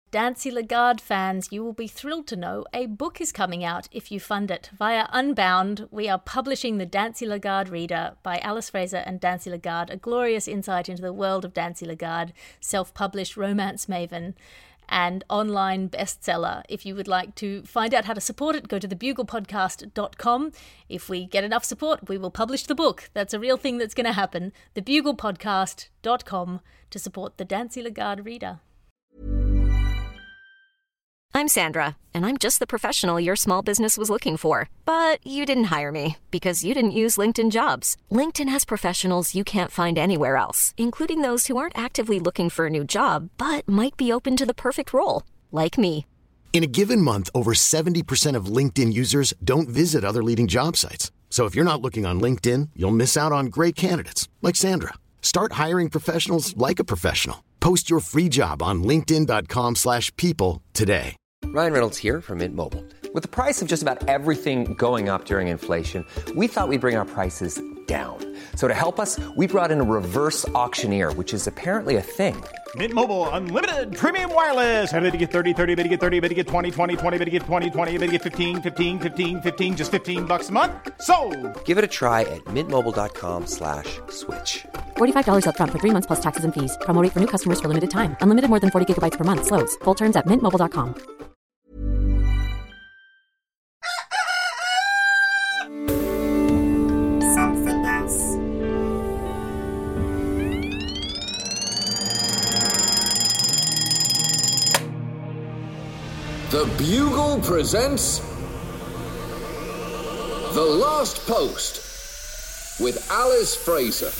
Dancy Lagarde fans, you will be thrilled to know a book is coming out if you fund it. Via Unbound, we are publishing The Dancy Lagarde Reader by Alice Fraser and Dancy Lagarde, a glorious insight into the world of Dancy Lagarde, self-published romance maven and online bestseller. If you would like to find out how to support it, go to thebuglepodcast.com. If we get enough support, we will publish the book. That's a real thing that's going to happen. Thebuglepodcast.com to support The Dancy Lagarde Reader. I'm Sandra, and I'm just the professional your small business was looking for. But you didn't hire me because you didn't use LinkedIn Jobs. LinkedIn has professionals you can't find anywhere else, including those who aren't actively looking for a new job, but might be open to the perfect role, like me. In a given month, over 70% of LinkedIn users don't visit other leading job sites. So if you're not looking on LinkedIn, you'll miss out on great candidates, like Sandra. Start hiring professionals like a professional. Post your free job on linkedin.com/people today. Ryan Reynolds here from Mint Mobile. With the price of just about everything going up during inflation, we thought we'd bring our prices down. So to help us, we brought in a reverse auctioneer, which is apparently a thing. Mint Mobile Unlimited Premium Wireless. How to get 30, 30, bit to get 30, bit to get 20, 20, 20, bit to get 20, 20, bit to get 15, 15, 15, 15, just $15 a month? Sold! Give it a try at mintmobile.com/switch. $45 up front for 3 months plus taxes and fees. Promo rate for new customers for limited time. Unlimited more than 40 gigabytes per month. Slows full terms at mintmobile.com. The Bugle presents The Last Post with Alice Fraser.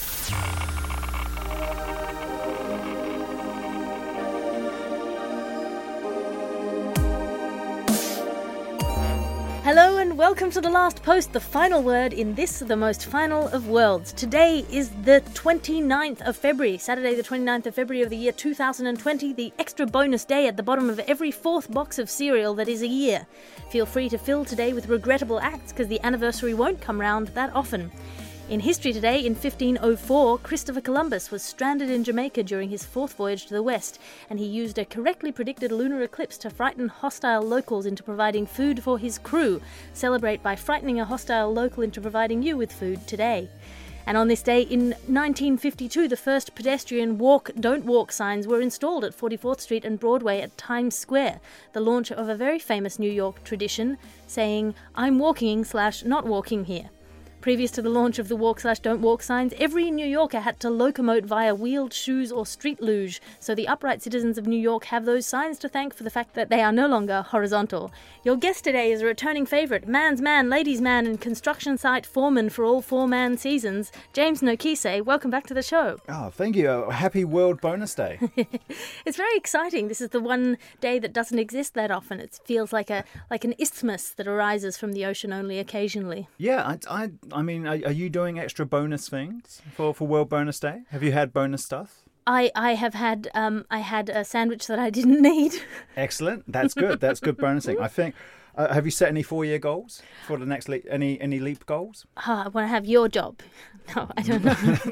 Hello and welcome to The Last Post, the final word in this, the most final of worlds. Today is the 29th of February, Saturday the 29th of February of the year 2020, the extra bonus day at the bottom of every fourth box of cereal that is a year. Feel free to fill today with regrettable acts because the anniversary won't come round that often. In history today, in 1504, Christopher Columbus was stranded in Jamaica during his fourth voyage to the west, and he used a correctly predicted lunar eclipse to frighten hostile locals into providing food for his crew. Celebrate by frightening a hostile local into providing you with food today. And on this day, in 1952, the first pedestrian walk, don't walk signs were installed at 44th Street and Broadway at Times Square, the launch of a very famous New York tradition, saying, "I'm walking/not walking here." Previous to the launch of the walk/don't walk signs, every New Yorker had to locomote via wheeled shoes or street luge, so the upright citizens of New York have those signs to thank for the fact that they are no longer horizontal. Your guest today is a returning favourite, man's man, ladies' man, and construction site foreman for all four-man seasons, James Nokise. Welcome back to the show. Oh, thank you. Happy World Bonus Day. It's very exciting. This is the one day that doesn't exist that often. It feels like an isthmus that arises from the ocean only occasionally. Yeah, I mean, are you doing extra bonus things for World Bonus Day? Have you had bonus stuff? I have had I had a sandwich that I didn't need. Excellent. That's good. That's good bonusing. I think. Have you set any 4-year goals for the next leap? Any leap goals? I want to have your job. No, I don't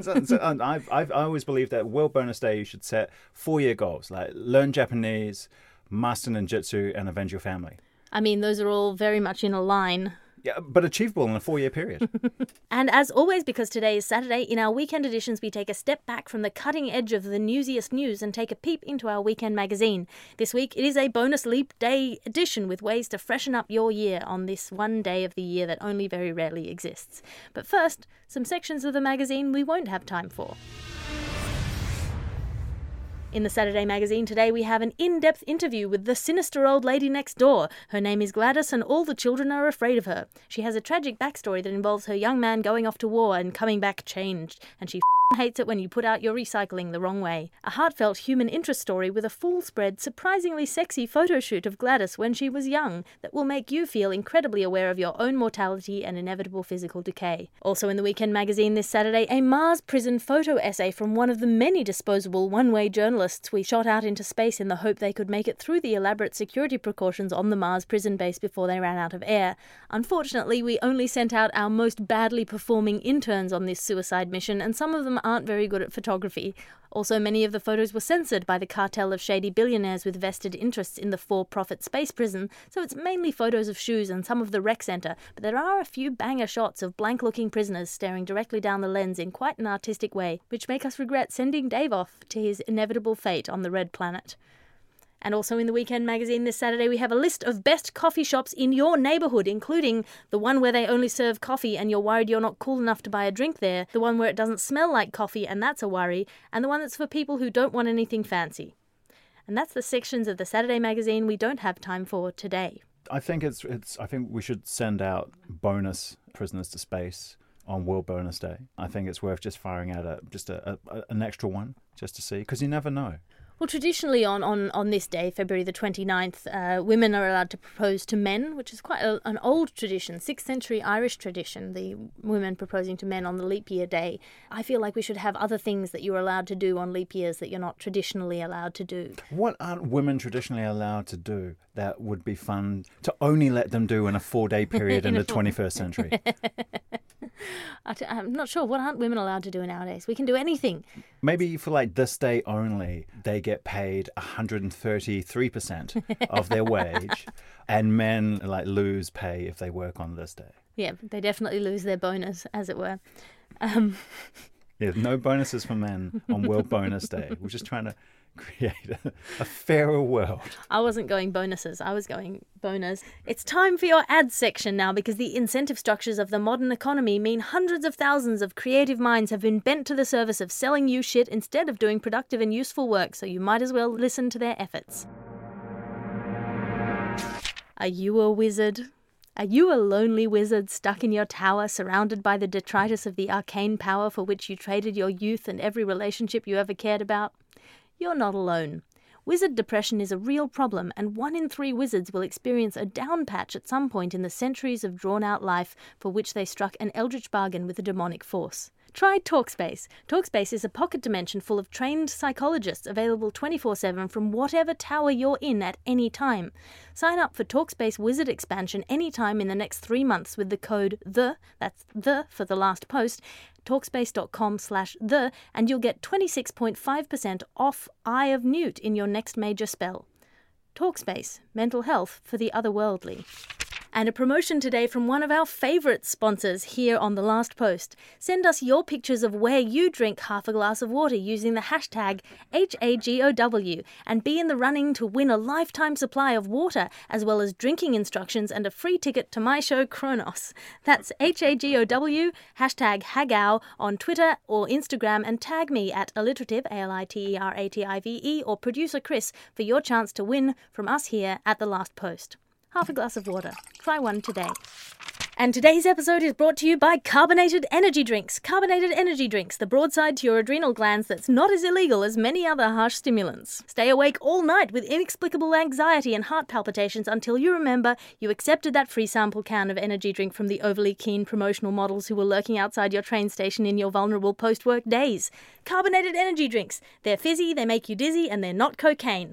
know. I always believe that World Bonus Day you should set 4-year goals, like learn Japanese, master ninjutsu, and avenge your family. I mean, those are all very much in a line. Yeah, but achievable in a 4-year period. And as always, because today is Saturday, in our weekend editions we take a step back from the cutting edge of the newsiest news and take a peep into our weekend magazine. This week it is a bonus leap day edition with ways to freshen up your year on this one day of the year that only very rarely exists. But first, some sections of the magazine we won't have time for. In the Saturday magazine today, we have an in-depth interview with the sinister old lady next door. Her name is Gladys and all the children are afraid of her. She has a tragic backstory that involves her young man going off to war and coming back changed, and she hates it when you put out your recycling the wrong way. A heartfelt human interest story with a full-spread, surprisingly sexy photo shoot of Gladys when she was young that will make you feel incredibly aware of your own mortality and inevitable physical decay. Also in the weekend magazine this Saturday, a Mars prison photo essay from one of the many disposable one-way journalists we shot out into space in the hope they could make it through the elaborate security precautions on the Mars prison base before they ran out of air. Unfortunately, we only sent out our most badly performing interns on this suicide mission, and some of them some aren't very good at photography. Also, many of the photos were censored by the cartel of shady billionaires with vested interests in the for-profit space prison, so it's mainly photos of shoes and some of the rec centre, but there are a few banger shots of blank-looking prisoners staring directly down the lens in quite an artistic way, which make us regret sending Dave off to his inevitable fate on the Red Planet. And also in the Weekend magazine this Saturday, we have a list of best coffee shops in your neighbourhood, including the one where they only serve coffee and you're worried you're not cool enough to buy a drink there, the one where it doesn't smell like coffee and that's a worry, and the one that's for people who don't want anything fancy. And that's the sections of the Saturday magazine we don't have time for today. I think I think we should send out bonus prisoners to space on World Bonus Day. I think it's worth just firing out an extra one just to see, because you never know. Well, traditionally on this day, February the 29th, women are allowed to propose to men, which is quite an old tradition, 6th century Irish tradition, the women proposing to men on the leap year day. I feel like we should have other things that you're allowed to do on leap years that you're not traditionally allowed to do. What aren't women traditionally allowed to do that would be fun to only let them do in a 4-day period in the 21st century? I'm not sure. What aren't women allowed to do nowadays? We can do anything. Maybe for like this day only, they get paid 133% of their wage, and men like lose pay if they work on this day. Yeah, they definitely lose their bonus, as it were. Yeah, no bonuses for men on World Bonus Day. We're just trying to create a fairer world. I wasn't going bonuses, I was going boners. It's time for your ads section now, because the incentive structures of the modern economy mean hundreds of thousands of creative minds have been bent to the service of selling you shit instead of doing productive and useful work, so you might as well listen to their efforts. Are you a wizard? Are you a lonely wizard stuck in your tower, surrounded by the detritus of the arcane power for which you traded your youth and every relationship you ever cared about? You're not alone. Wizard depression is a real problem, and 1 in 3 wizards will experience a down patch at some point in the centuries of drawn-out life for which they struck an eldritch bargain with a demonic force. Try Talkspace. Talkspace is a pocket dimension full of trained psychologists available 24/7 from whatever tower you're in at any time. Sign up for Talkspace Wizard expansion anytime in the next 3 months with the code THE, that's THE for the last post, talkspace.com/the, and you'll get 26.5% off Eye of Newt in your next major spell. Talkspace, mental health for the otherworldly. And a promotion today from one of our favourite sponsors here on The Last Post. Send us your pictures of where you drink half a glass of water using the hashtag HAGOW and be in the running to win a lifetime supply of water, as well as drinking instructions and a free ticket to my show Kronos. That's HAGOW, hashtag HAGOW on Twitter or Instagram, and tag me at alliterative, ALITERATIVE, or producer Chris for your chance to win from us here at The Last Post. Half a glass of water. Try one today. And today's episode is brought to you by Carbonated Energy Drinks. Carbonated Energy Drinks, the broadside to your adrenal glands that's not as illegal as many other harsh stimulants. Stay awake all night with inexplicable anxiety and heart palpitations until you remember you accepted that free sample can of energy drink from the overly keen promotional models who were lurking outside your train station in your vulnerable post-work days. Carbonated Energy Drinks. They're fizzy, they make you dizzy, and they're not cocaine.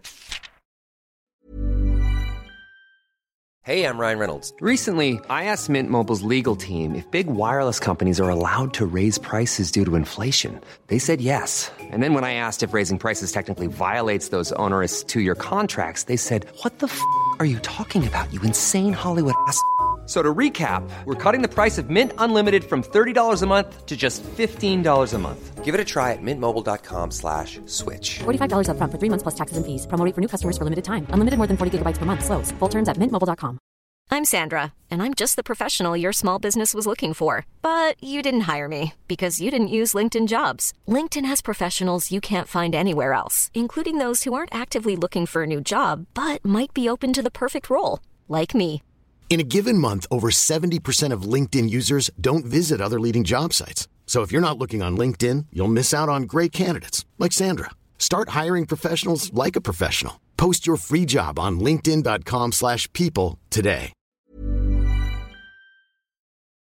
Hey, I'm Ryan Reynolds. Recently, I asked Mint Mobile's legal team if big wireless companies are allowed to raise prices due to inflation. They said yes. And then when I asked if raising prices technically violates those onerous 2-year contracts, they said, "What the f*** are you talking about, you insane Hollywood ass?" So to recap, we're cutting the price of Mint Unlimited from $30 a month to just $15 a month. Give it a try at mintmobile.com/switch. $45 up front for 3 months plus taxes and fees. Promo rate for new customers for limited time. Unlimited more than 40 gigabytes per month. Slows full terms at mintmobile.com. I'm Sandra, and I'm just the professional your small business was looking for. But you didn't hire me because you didn't use LinkedIn Jobs. LinkedIn has professionals you can't find anywhere else, including those who aren't actively looking for a new job, but might be open to the perfect role, like me. In a given month, over 70% of LinkedIn users don't visit other leading job sites. So if you're not looking on LinkedIn, you'll miss out on great candidates like Sandra. Start hiring professionals like a professional. Post your free job on linkedin.com/people today.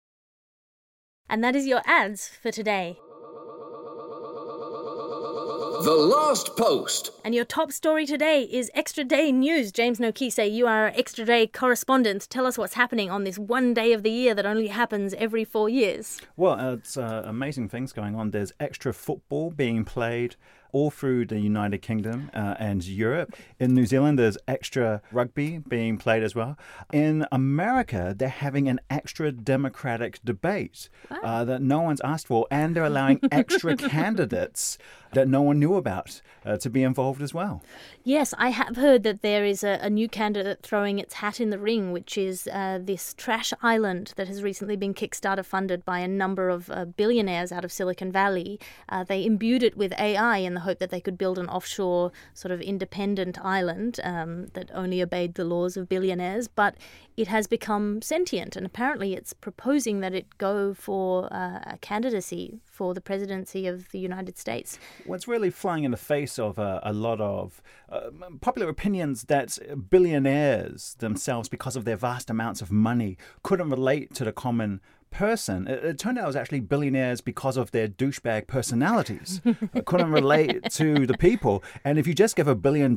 And that is your ads for today. The Last Post. And your top story today is Extra Day News. James Nokise, you are our Extra Day correspondent. Tell us what's happening on this one day of the year that only happens every 4 years. Well, it's amazing things going on. There's extra football being played all through the United Kingdom and Europe. In New Zealand, there's extra rugby being played as well. In America, they're having an extra democratic debate that no one's asked for, and they're allowing extra candidates that no one knew about to be involved as well. Yes, I have heard that there is a new candidate throwing its hat in the ring, which is this trash island that has recently been Kickstarter funded by a number of billionaires out of Silicon Valley. They imbued it with AI in the hope that they could build an offshore sort of independent island that only obeyed the laws of billionaires, but it has become sentient, and apparently it's proposing that it go for a candidacy for the presidency of the United States. What's really flying in the face of a lot of popular opinions that billionaires themselves, because of their vast amounts of money, couldn't relate to the common person. It turned out it was actually billionaires because of their douchebag personalities. Couldn't relate to the people. And if you just give $1 billion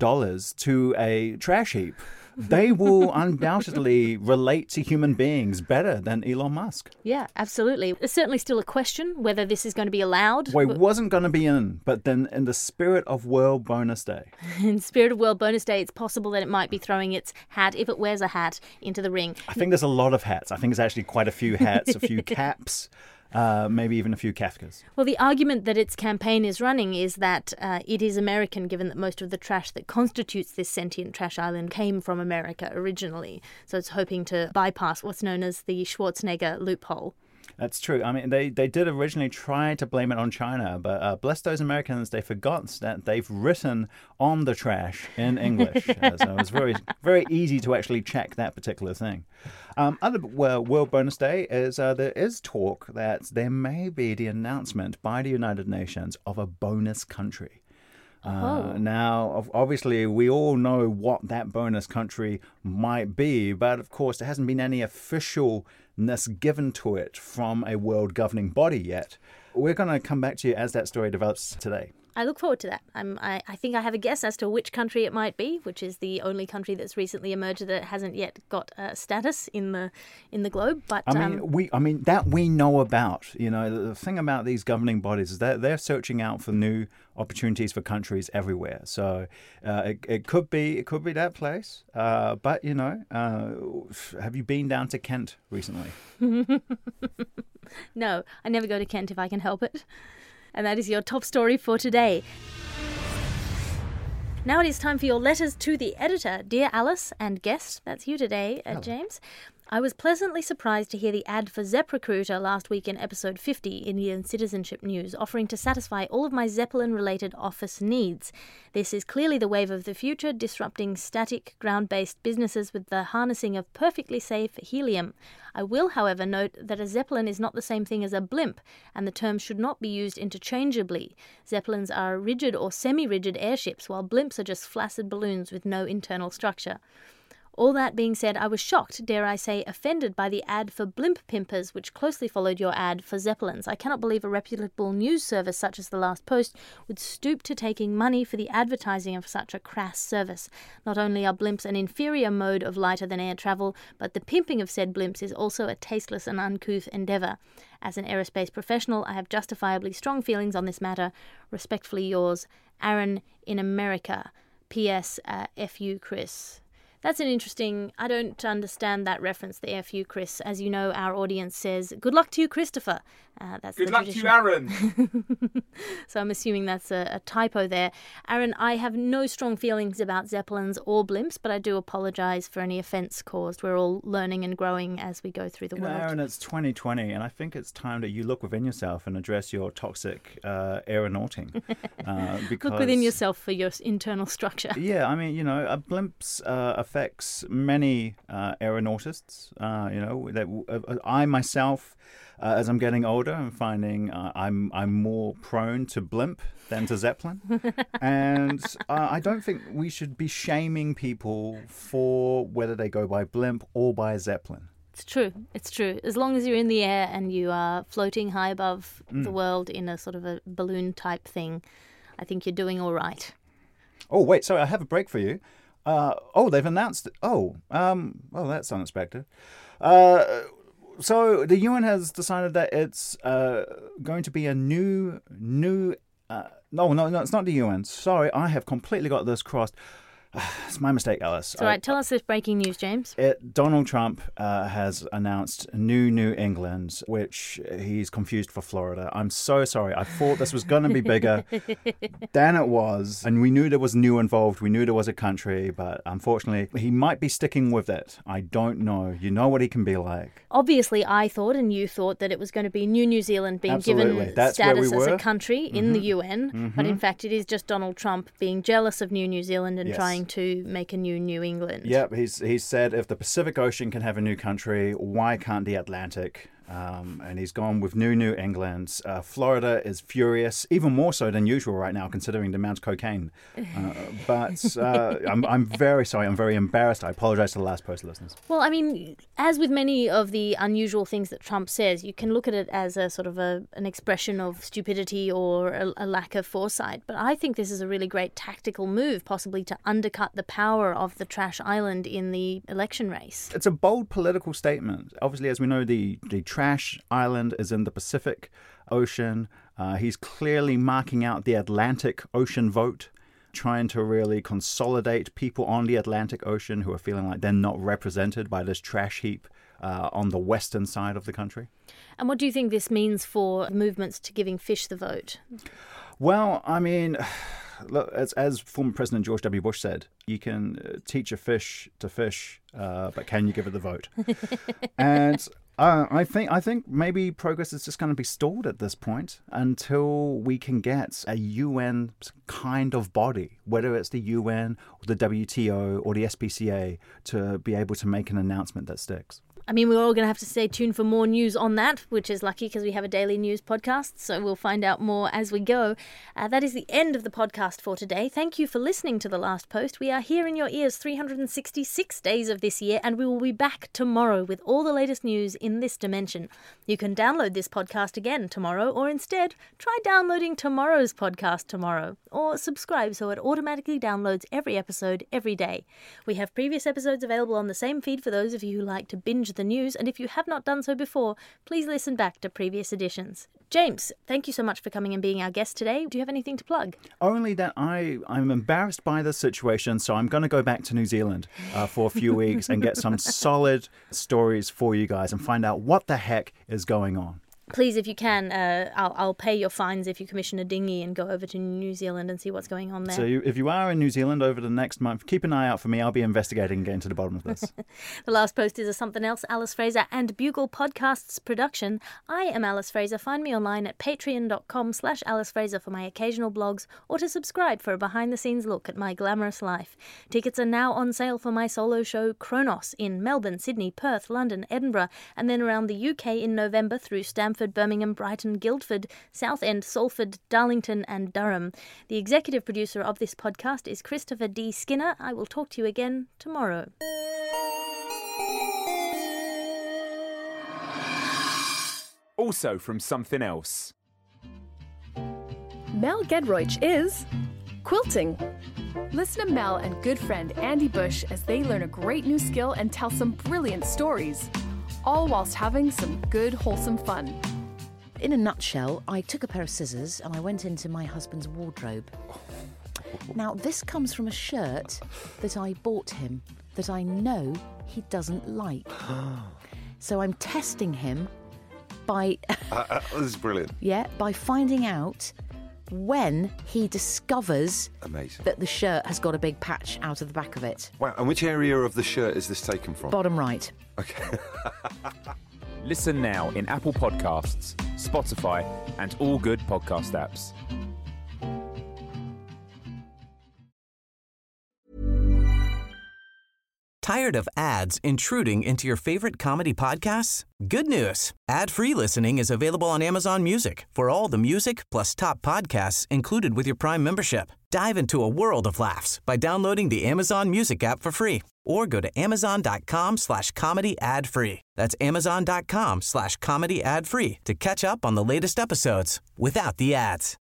to a trash heap, they will undoubtedly relate to human beings better than Elon Musk. Yeah, absolutely. There's certainly still a question whether this is going to be allowed. Well, it wasn't going to be in, but then in the spirit of World Bonus Day. In the spirit of World Bonus Day, it's possible that it might be throwing its hat, if it wears a hat, into the ring. I think there's a lot of hats. I think it's actually quite a few hats, a few caps. Maybe even a few Kafkas. Well, the argument that its campaign is running is that it is American, given that most of the trash that constitutes this sentient trash island came from America originally. So it's hoping to bypass what's known as the Schwarzenegger loophole. That's true. I mean, they did originally try to blame it on China, but bless those Americans, they forgot that they've written on the trash in English. So it was very, very easy to actually check that particular thing. Other World Bonus Day is there is talk that there may be the announcement by the United Nations of a bonus country. Now, obviously, we all know what that bonus country might be, but of course, there hasn't been any officialness given to it from a world governing body yet. We're going to come back to you as that story develops today. I look forward to that. I think I have a guess as to which country it might be, which is the only country that's recently emerged that hasn't yet got status in the globe. But I mean that we know about. You know, the thing about these governing bodies is that they're searching out for new opportunities for countries everywhere. So it could be that place. But you know, have you been down to Kent recently? No, I never go to Kent if I can help it. And that is your top story for today. Now it is time for your letters to the editor. Dear Alice and guest, that's you today, James. I was pleasantly surprised to hear the ad for ZepRecruiter last week in episode 50, Indian Citizenship News, offering to satisfy all of my Zeppelin-related office needs. This is clearly the wave of the future, disrupting static, ground-based businesses with the harnessing of perfectly safe helium. I will, however, note that a Zeppelin is not the same thing as a blimp, and the term should not be used interchangeably. Zeppelins are rigid or semi-rigid airships, while blimps are just flaccid balloons with no internal structure. All that being said, I was shocked, dare I say, offended by the ad for blimp pimpers, which closely followed your ad for Zeppelins. I cannot believe a reputable news service such as The Last Post would stoop to taking money for the advertising of such a crass service. Not only are blimps an inferior mode of lighter-than-air travel, but the pimping of said blimps is also a tasteless and uncouth endeavour. As an aerospace professional, I have justifiably strong feelings on this matter. Respectfully yours, Aaron in America. P.S. F.U. Chris. That's an interesting... I don't understand that reference, the F.U. Chris. As you know, our audience says, good luck to you, Christopher. That's good luck to you, Aaron. So I'm assuming that's a typo there. Aaron, I have no strong feelings about Zeppelins or blimps, but I do apologise for any offence caused. We're all learning and growing as we go through the world. Aaron, it's 2020, and I think it's time that you look within yourself and address your toxic aeronauting. Look within yourself for your internal structure. Yeah, I mean, you know, blimps affects many aeronautists. You know, I myself, as I'm getting older, I'm finding I'm more prone to blimp than to Zeppelin. And I don't think we should be shaming people for whether they go by blimp or by Zeppelin. It's true. It's true. As long as you're in the air and you are floating high above the world in a sort of a balloon type thing, I think you're doing all right. Oh, wait, sorry, I have a break for you. They've announced it. Well, that's unexpected. So the UN has decided that it's going to be a new. No, it's not the UN. Sorry, I have completely got this crossed. It's my mistake, Alice. It's all right. Tell us this breaking news, James. Donald Trump has announced New England, which he's confused for Florida. I'm so sorry. I thought this was going to be bigger than it was. And we knew there was new involved. We knew there was a country. But unfortunately, he might be sticking with it. I don't know. You know what he can be like. Obviously, I thought and you thought that it was going to be New Zealand being given status as a country in the UN. But in fact, it is just Donald Trump being jealous of New Zealand and trying to make a New England. Yep, he's said if the Pacific Ocean can have a new country, why can't the Atlantic? And he's gone with New England. Florida is furious, even more so than usual right now, considering the amount of cocaine. But I'm very sorry. I'm very embarrassed. I apologize to the Last Post listeners. Well, I mean, as with many of the unusual things that Trump says, you can look at it as a sort of an expression of stupidity or a lack of foresight. But I think this is a really great tactical move, possibly to undercut the power of the trash island in the election race. It's a bold political statement. Obviously, as we know, the trash island is in the Pacific Ocean. He's clearly marking out the Atlantic Ocean vote, trying to really consolidate people on the Atlantic Ocean who are feeling like they're not represented by this trash heap on the western side of the country. And what do you think this means for movements to giving fish the vote? Well, I mean, look, as former President George W. Bush said, you can teach a fish to fish, but can you give it the vote? And I think maybe progress is just going to be stalled at this point until we can get a UN kind of body, whether it's the UN or the WTO or the SPCA, to be able to make an announcement that sticks. I mean, we're all going to have to stay tuned for more news on that, which is lucky because we have a daily news podcast, so we'll find out more as we go. That is the end of the podcast for today. Thank you for listening to The Last Post. We are here in your ears 366 days of this year, and we will be back tomorrow with all the latest news in this dimension. You can download this podcast again tomorrow, or instead, try downloading tomorrow's podcast tomorrow, or subscribe so it automatically downloads every episode every day. We have previous episodes available on the same feed for those of you who like to binge the news, and if you have not done so before, please listen back to previous editions. James, thank you so much for coming and being our guest today. Do you have anything to plug? Only that I'm embarrassed by this situation, so I'm going to go back to New Zealand for a few weeks and get some solid stories for you guys and find out what the heck is going on. Please, if you can, I'll pay your fines if you commission a dinghy and go over to New Zealand and see what's going on there. So if you are in New Zealand over the next month, keep an eye out for me. I'll be investigating and getting to the bottom of this. The Last Post is a Something Else, Alice Fraser and Bugle Podcasts production. I am Alice Fraser. Find me online at patreon.com/Alice Fraser for my occasional blogs, or to subscribe for a behind-the-scenes look at my glamorous life. Tickets are now on sale for my solo show Kronos in Melbourne, Sydney, Perth, London, Edinburgh, and then around the UK in November through Stamford, Birmingham, Brighton, Guildford, Southend, Salford, Darlington and Durham. The executive producer of this podcast is Christopher D. Skinner. I will talk to you again tomorrow. Also from Something Else. Mel Gedroych is quilting. Listen to Mel and good friend Andy Bush as they learn a great new skill and tell some brilliant stories, all whilst having some good, wholesome fun. In a nutshell, I took a pair of scissors and I went into my husband's wardrobe. Now, this comes from a shirt that I bought him that I know he doesn't like. So I'm testing him by... this is brilliant. Yeah, by finding out when he discovers that the shirt has got a big patch out of the back of it. Wow, and which area of the shirt is this taken from? Bottom right. Okay. Listen now in Apple Podcasts, Spotify, and all good podcast apps. Tired of ads intruding into your favorite comedy podcasts? Good news. Ad-free listening is available on Amazon Music for all the music plus top podcasts included with your Prime membership. Dive into a world of laughs by downloading the Amazon Music app for free or go to amazon.com/comedy ad-free. That's amazon.com/comedy ad-free to catch up on the latest episodes without the ads.